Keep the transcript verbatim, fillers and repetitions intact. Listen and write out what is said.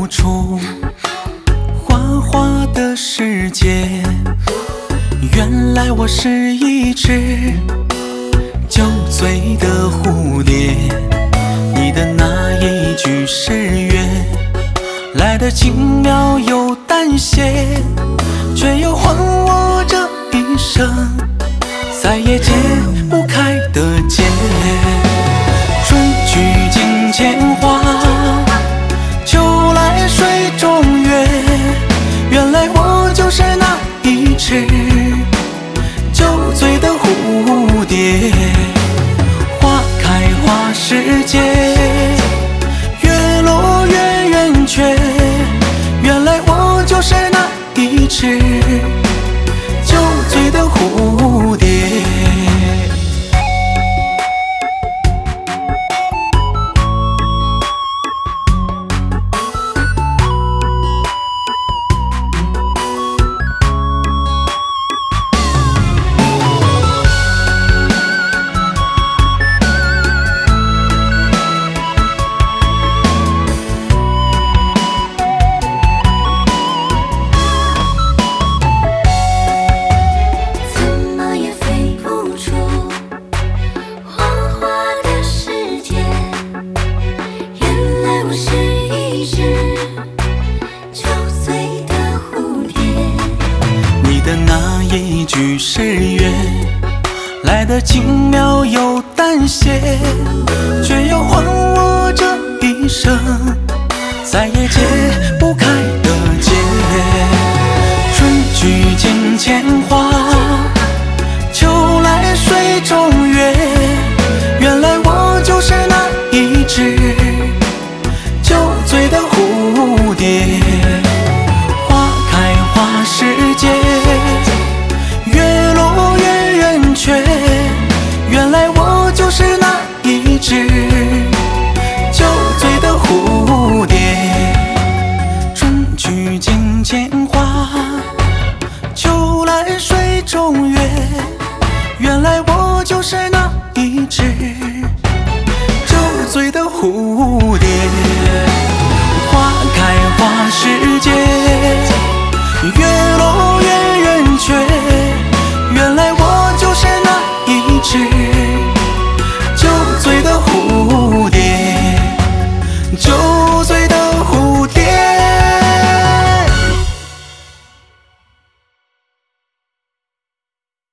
出花花的世界，原来我是一只酒醉的蝴蝶。你的那一句誓约来得轻描又淡写，却又还我这一生再也解不开的结。春去镜前花，秋来水中月，原来我就是那一只酒醉的蝴蝶。花开花时节，月落月圆缺，原来我就是那一只酒醉的蝴蝶。那一句誓约来得轻描又淡写，